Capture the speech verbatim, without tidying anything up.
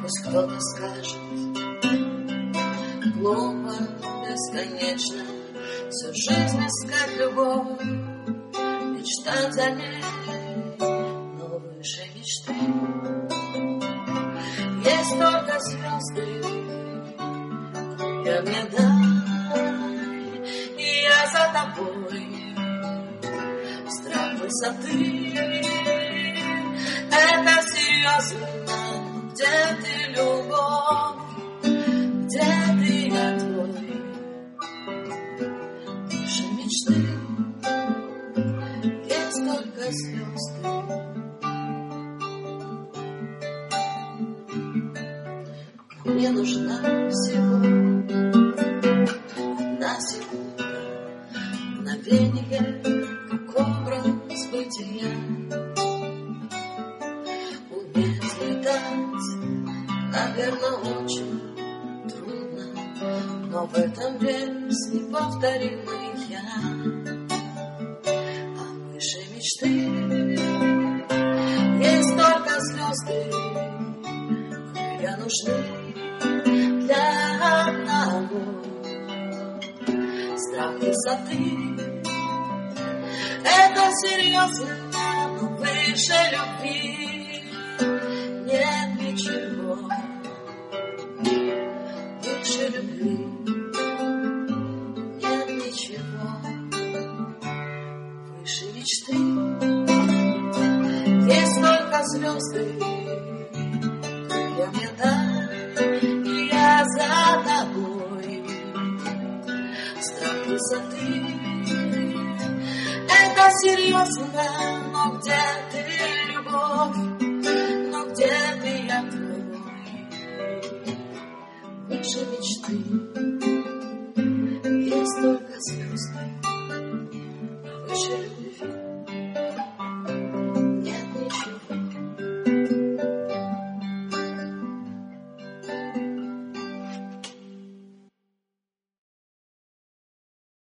Пусть кто-то скажет, глупо, бесконечно всю жизнь искать любовь, мечтать о ней, но выше мечты есть только звезды. Я мне дай, и я за тобой. Страх высоты — это серьезно. Где ты, любовь? Где ты, я твой? Выше мечты есть только звезды. Мне нужна всего одна секунда, мгновение, как образ бытия. Уметь летать, наверное, очень трудно, но в этом весь неповторимый я. А выше мечты есть только звезды, крылья нужны для одного. Страх высоты — это серьезно, но выше любви нет ничего. Выше любви нет ничего. Выше мечты есть только звезды. Я мне дай, и я за тобой. Страх высоты — это серьезно, но где ты, любовь? Но где ты, я твой? Выше мечты есть только звезды, а выше любви